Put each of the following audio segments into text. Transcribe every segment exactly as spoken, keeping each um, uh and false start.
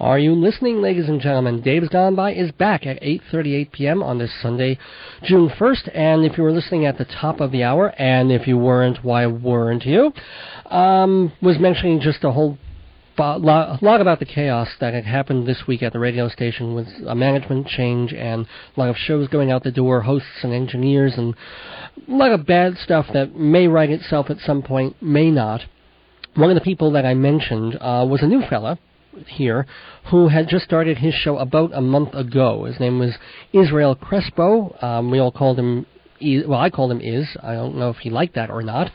Are you listening, ladies and gentlemen? Dave's Gone By is back at eight thirty-eight p.m. on this Sunday, June first. And if you were listening at the top of the hour, and if you weren't, why weren't you? Um, was mentioning just a whole a lot about the chaos that had happened this week at the radio station with a management change and a lot of shows going out the door, hosts and engineers, and a lot of bad stuff that may right itself at some point, may not. One of the people that I mentioned uh, was a new fella here who had just started his show about a month ago. His name was Israel Crespo. Um, we all called him Well, I called him Iz. I don't know if he liked that or not.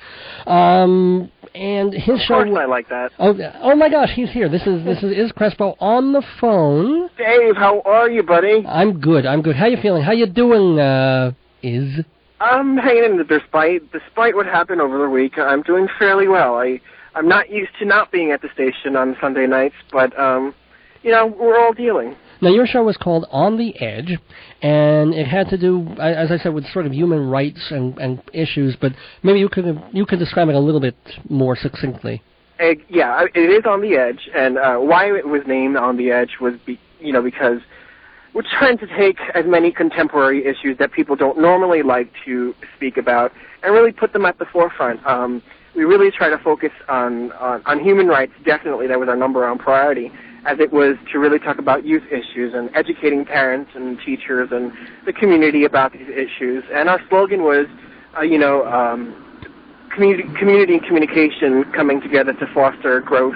Um, and his of show. Of course, I like that. Oh, oh my gosh, he's here. This is this is Iz Crespo on the phone. Dave, how are you, buddy? I'm good. I'm good. How you feeling? How you doing, uh, Iz? I'm hanging in there despite despite what happened over the week. I'm doing fairly well. I I'm not used to not being at the station on Sunday nights, but um, you know, we're all dealing. Now, your show was called On the Edge, and it had to do, as I said, with sort of human rights and, and issues, but maybe you could you could describe it a little bit more succinctly. Uh, yeah, it is On the Edge, and uh, why it was named On the Edge was, be, you know, because we're trying to take as many contemporary issues that people don't normally like to speak about and really put them at the forefront. Um, we really try to focus on, on, on human rights. Definitely, that was our number one priority, as it was to really talk about youth issues and educating parents and teachers and the community about these issues. And our slogan was, uh, you know, um, community, community and communication coming together to foster growth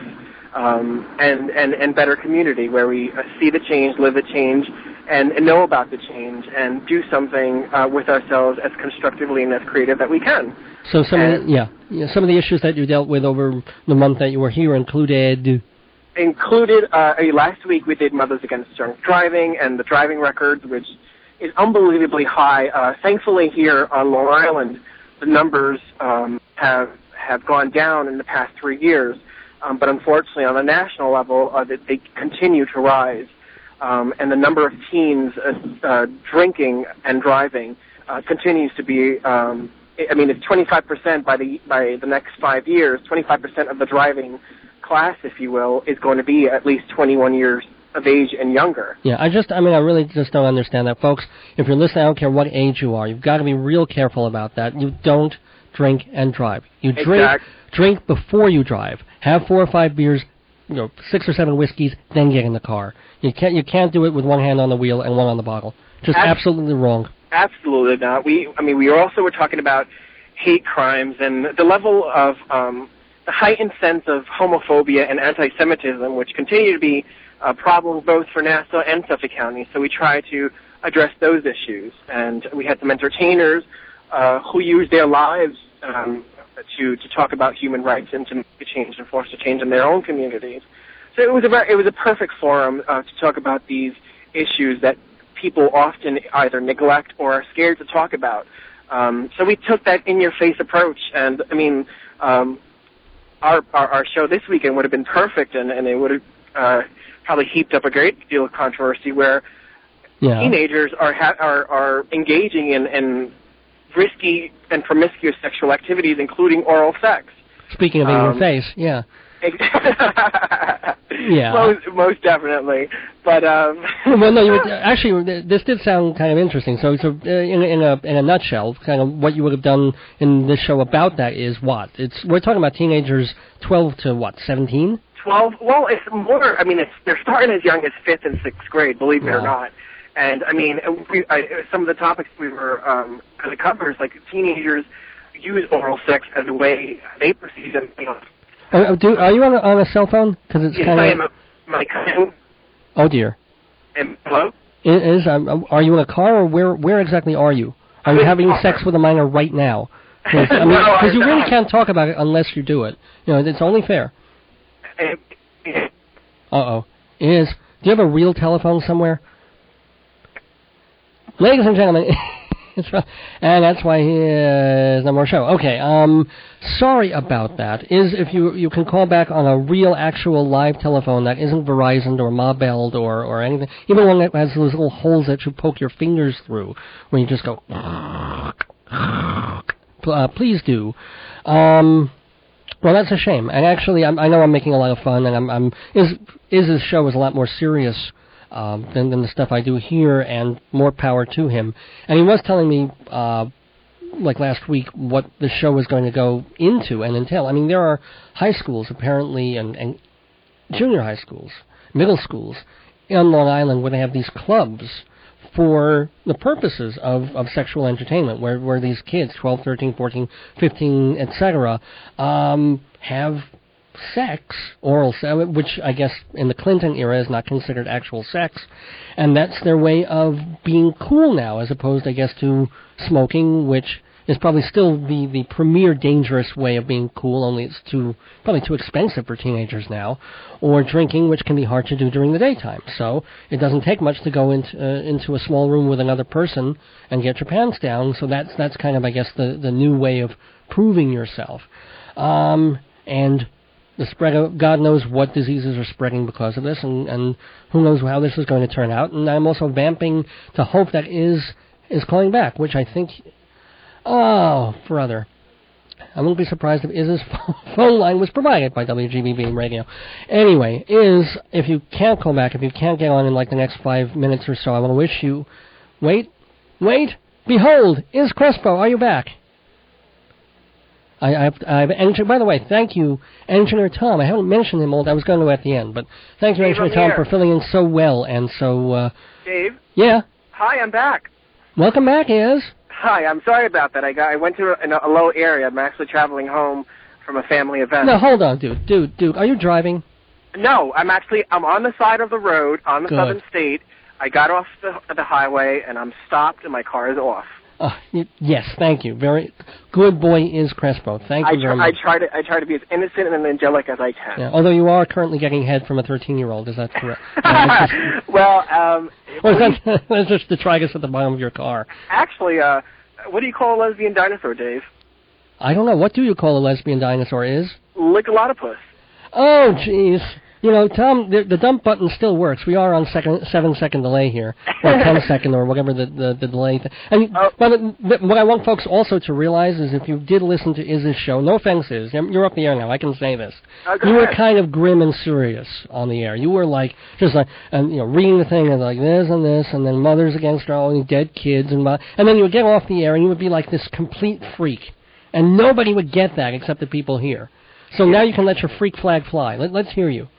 um, and, and, and better community, where we uh, see the change, live the change, and, and know about the change, and do something uh, with ourselves as constructively and as creative that we can. So some, and, of the, yeah, yeah, some of the issues that you dealt with over the month that you were here included... Included, uh, last week we did Mothers Against Drunk Driving and the driving records, which is unbelievably high. Uh, thankfully here on Long Island, the numbers um, have have gone down in the past three years, um, but unfortunately on the national level, uh, they continue to rise. Um, and the number of teens uh, uh, drinking and driving uh, continues to be, um, I mean, it's twenty-five percent by the, by the next five years, twenty-five percent of the driving class, if you will, is going to be at least twenty-one years of age and younger. Yeah, I just, I mean, I really just don't understand that. Folks, if you're listening, I don't care what age you are, you've got to be real careful about that. You don't drink and drive. You drink, exactly. drink before you drive. Have four or five beers, you know, six or seven whiskeys, then get in the car. You can't, you can't do it with one hand on the wheel and one on the bottle. Just Ab- absolutely wrong. Absolutely not. We, I mean, we also were talking about hate crimes and the level of, um, the heightened sense of homophobia and anti-Semitism, which continue to be uh, problems both for Nassau and Suffolk County. So we try to address those issues. And we had some entertainers uh, who used their lives um, to to talk about human rights and to make a change and force a change in their own communities. So it was a it was a perfect forum uh, to talk about these issues that people often either neglect or are scared to talk about. Um, so we took that in-your-face approach, and I mean. Um, Our, our our show this weekend would have been perfect, and, and it would have uh, probably heaped up a great deal of controversy where yeah. teenagers are ha- are are engaging in, in risky and promiscuous sexual activities, including oral sex. Speaking of um, in your face, yeah. yeah. Most, most definitely. But um well, no, you would, actually, this did sound kind of interesting. So, so uh, in, in a in a nutshell, kind of what you would have done in this show about that is what? It's we're talking about teenagers twelve to what, seventeen? Twelve. Well, it's more. I mean, it's they're starting as young as fifth and sixth grade. Believe me wow. or not. And I mean, we, I, some of the topics we were um, going to cover is like teenagers use oral sex as a way they perceive them. You know, Uh, do, are you on a, on a cell phone? Because it's yes, kind of. I am. A, my cousin. Oh dear. And, hello. Is um, are you in a car, or where where exactly are you? Are you having sex with a minor right now? Cause, I mean, because no, you really can't talk about it unless you do it. You know, it's only fair. Uh oh. Is do you have a real telephone somewhere? Ladies and gentlemen. And that's why here's no more show. Okay, um, sorry about that. Is if you you can call back on a real, actual live telephone that isn't Verizon or Mobelled or, or anything, even one that has those little holes that you poke your fingers through, where you just go, uh, please do. Um, Well, that's a shame. And actually, I'm, I know I'm making a lot of fun, and I'm, I'm Iz, Iz's show is a lot more serious um, than, than the stuff I do here, and more power to him. And he was telling me, uh, like last week, what the show is going to go into and entail. I mean, there are high schools, apparently, and, and junior high schools, middle schools, on Long Island where they have these clubs for the purposes of, of sexual entertainment, where, where these kids, twelve, thirteen, fourteen, fifteen, et cetera, um, have sex, oral sex, which I guess in the Clinton era is not considered actual sex, and that's their way of being cool now, as opposed, I guess, to smoking, which is probably still the, the premier dangerous way of being cool, only it's too probably too expensive for teenagers now, or drinking, which can be hard to do during the daytime. So it doesn't take much to go into uh, into a small room with another person and get your pants down. So that's that's kind of, I guess, the, the new way of proving yourself. Um, and the spread of God knows what diseases are spreading because of this, and, and who knows how this is going to turn out. And I'm also vamping to hope that is is calling back, which I think. Oh, brother. I wouldn't be surprised if Iz's phone line was provided by W G B B Radio. Anyway, Iz, if you can't call back, if you can't get on in like the next five minutes or so, I want to wish you... Wait, wait, behold, Iz Crespo, are you back? I, I've, I've engineer, by the way, thank you, Engineer Tom. I haven't mentioned him, old. I was going to at the end, but thank you, Dave, Engineer I'm Tom, here. for filling in so well and so... Uh, Dave? Yeah? Hi, I'm back. Welcome back, Iz. Hi, I'm sorry about that. I got I went to a, in a, a low area. I'm actually traveling home from a family event. No, hold on, dude. Dude, dude, are you driving? No, I'm actually I'm on the side of the road on the Good. Southern State. I got off the the highway and I'm stopped and my car is off. Uh, y- yes, thank you. Very good boy, Iz Crespo. Thank you I, very tr- much. I try to I try to be as innocent and angelic as I can. Yeah, although you are currently getting head from a thirteen-year-old, is that correct? Uh, just, well, um, or is that, that's just the trigus at the bottom of your car? actually, uh, what do you call a lesbian dinosaur, Dave? I don't know. What do you call a lesbian dinosaur, Iz? Lickalotopus. Oh, jeez. You know, Tom, the, the dump button still works. We are on second, seven-second delay here, or ten-second, or whatever the, the, the delay. Th- and Oh. but it, what I want folks also to realize is if you did listen to Iz's show, no offense, Iz, you're up the air now, I can say this. Oh, go You were ahead. kind of grim and serious on the air. You were like, just like, and you know, reading the thing and like this and this, and then mothers against all these dead kids, and and then you would get off the air and you would be like this complete freak. And nobody would get that except the people here. So now you can let your freak flag fly. Let, let's hear you.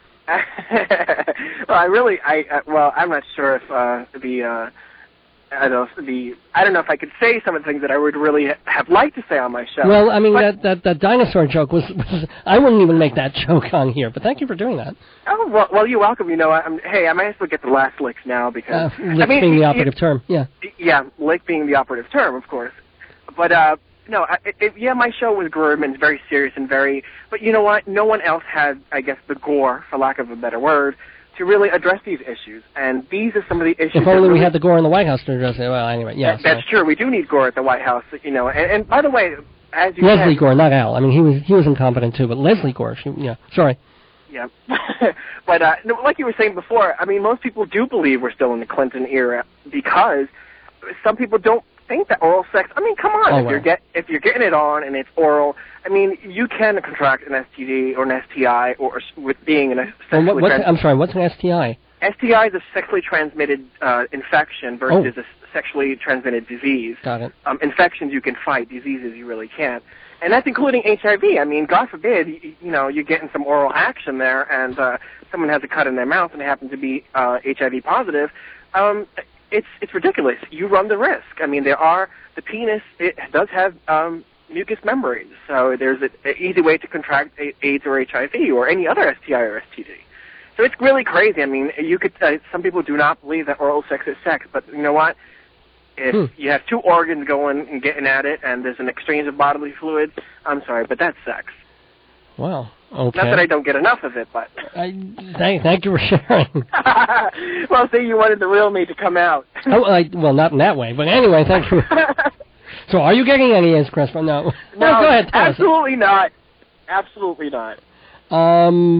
well, I really, I uh, well, I'm not sure if uh, the, uh, I don't know, if the, I don't know if I could say some of the things that I would really have liked to say on my show. Well, I mean, but, that, that that dinosaur joke was, was, I wouldn't even make that joke on here, but thank you for doing that. Oh well, well, you're welcome. You know, I'm, hey, I might as well get the last licks now because Uh, lick I mean, being the y- operative term, yeah. y- Yeah, lick being the operative term, of course. But uh, no, I, it, yeah, my show was grim and very serious and very. But you know what? No one else had, I guess, the gore, for lack of a better word, to really address these issues. And these are some of the issues. If that only we really- had the gore in the White House to address it. Well, anyway, yeah. That, that's so. true. We do need gore at the White House, you know. And, and by the way, as you Leslie said, Gore, not Al. I mean, he was he was incompetent too, but Leslie Gore, she, yeah. Sorry. yeah. but uh, no, like you were saying before, I mean, most people do believe we're still in the Clinton era because some people don't think that oral sex. I mean, come on, Oh, if well. you're get if you're getting it on and it's oral, I mean, you can contract an S T D or an S T I or, or with being in a Well, sexually what, what's, trans- I'm sorry, what's an S T I? S T I is a sexually transmitted uh, infection versus Oh. a sexually transmitted disease. Got it. Um, infections you can fight, diseases you really can't. And that's including H I V. I mean, God forbid, you, you know, you're getting some oral action there and uh, someone has a cut in their mouth and they happen to be uh, H I V positive. Um, it's it's ridiculous. You run the risk. I mean, there are, the penis, it does have um, mucous membranes. So there's an easy way to contract a- AIDS or H I V or any other S T I or S T D. So it's really crazy. I mean, you could. Uh, some people do not believe that oral sex is sex, but you know what? If Hmm. you have two organs going and getting at it, and there's an exchange of bodily fluids, I'm sorry, but that's sex. Wow. Okay. Not that I don't get enough of it, but. I, thank, thank you for sharing. well, see, you wanted the real me to come out. oh, I, well, not in that way, but anyway, thank you. So, are you getting any Iz Crespo? No. No, Well, go ahead. Tell us. absolutely not. Absolutely not. Um,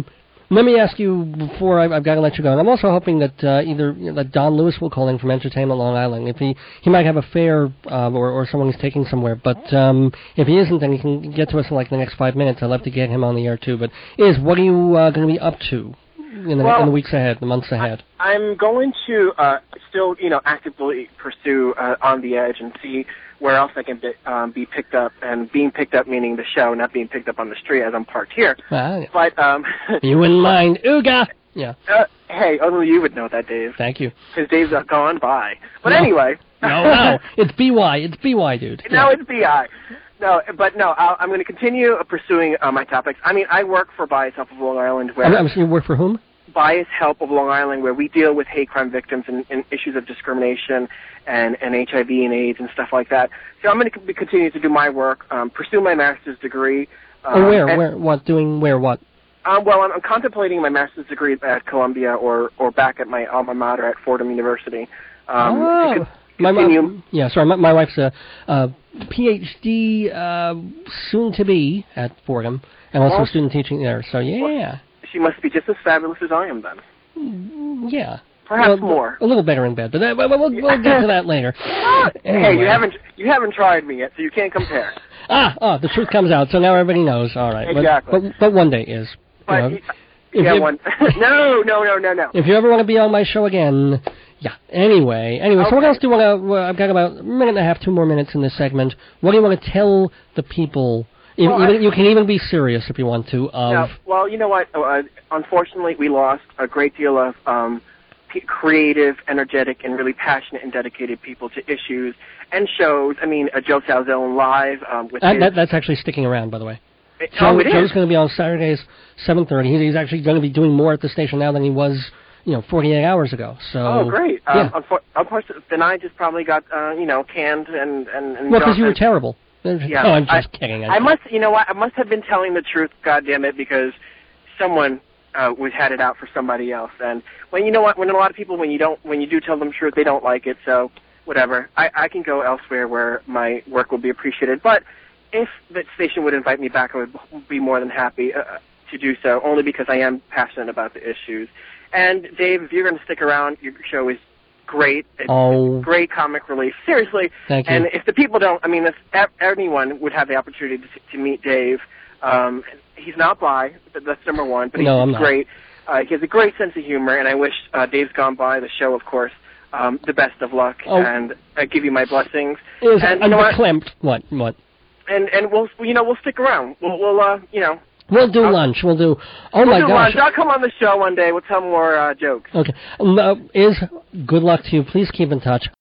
Let me ask you before I, I've got to let you go. And I'm also hoping that uh, either you know, that Don Lewis will call in from Entertainment Long Island. If he he might have a fare uh, or or someone he's taking somewhere. But um, if he isn't, then he can get to us in like the next five minutes. I'd love to get him on the air too. But is what are you uh, going to be up to in the, well, in the weeks ahead, the months ahead? I, I'm going to uh, still you know actively pursue uh, On the Edge and see where else I can be, um, be picked up, and being picked up meaning the show, not being picked up on the street as I'm parked here. Ah, but um, you wouldn't mind, Ooga? Yeah. Uh, hey, only you would know that, Dave. Thank you. Because Dave's uh, gone by. But no. anyway. no, no, it's B Y. It's B Y, dude. No, yeah. it's B I. No, but no, I'll, I'm going to continue pursuing uh, my topics. I mean, I work for Bias Help of Long Island, where I'm, I'm saying you work for whom? Bias Help of Long Island, where we deal with hate crime victims and, and issues of discrimination and, and H I V and AIDS and stuff like that. So I'm going to c- continue to do my work, um, pursue my master's degree. Um, oh, where? And, where? What? Doing where? What? Um, well, I'm, I'm contemplating my master's degree at Columbia or, or back at my alma mater at Fordham University. Um, oh. to my continue. mom, yeah, sorry, my, my wife's a, a P H D uh, soon to be at Fordham, and also well, student teaching there. So yeah, well, she must be just as fabulous as I am then. Yeah, perhaps well, more. A little better in bed, but that, we'll, we'll, we'll get to that later. Anyway. Hey, you haven't you haven't tried me yet, so you can't compare. ah, oh, the truth comes out, so now everybody knows. All right, exactly. But, but, but one day is. But You know, you, yeah, you, one. no, no, no, no, no. If you ever want to be on my show again. Yeah. Anyway, anyway. Okay. So what else do you want to? Well, I've got about a minute and a half, two more minutes in this segment. What do you want to tell the people? Even, Well, even, I, you can even be serious if you want to. Of no, well, you know what? Uh, unfortunately, we lost a great deal of um, p- creative, energetic, and really passionate and dedicated people to issues and shows. I mean, uh, Joe Salzone live um, with uh, his, that, that's actually sticking around, by the way. It, Joe, oh, it Joe's is. going to be on Saturdays, seven thirty. He's, he's actually going to be doing more at the station now than he was, you know, forty-eight hours ago. So. Oh, great. Yeah. Um, unfor- of course, then I just probably got, uh, you know, canned and... and, and well, because you were and, terrible. Yeah, no, I'm just I, kidding. I'm I must, you know what, I must have been telling the truth, goddammit, because someone uh, was had it out for somebody else. And when, you know what, when a lot of people, when you don't, when you do tell them the truth, they don't like it, so whatever. I, I can go elsewhere where my work will be appreciated. But if the station would invite me back, I would be more than happy uh, to do so, only because I am passionate about the issues. And, Dave, if you're going to stick around, your show is great. It's, oh. it's great comic relief. Seriously. Thank you. And if the people don't, I mean, if anyone would have the opportunity to, to meet Dave, um, he's not bi, that's number one, but he's no, I'm great. Uh, he has a great sense of humor, and I wish uh, Dave's Gone By, the show, of course, um, the best of luck, oh. and I give you my blessings. Is and you know what? What? What? What? And and we'll you know we'll stick around. We'll we'll uh you know. We'll do I'll, lunch. We'll do. Oh we'll my do gosh! Lunch. I'll come on the show one day. We'll tell more uh, jokes. Okay. Um, uh, is good luck to you. Please keep in touch.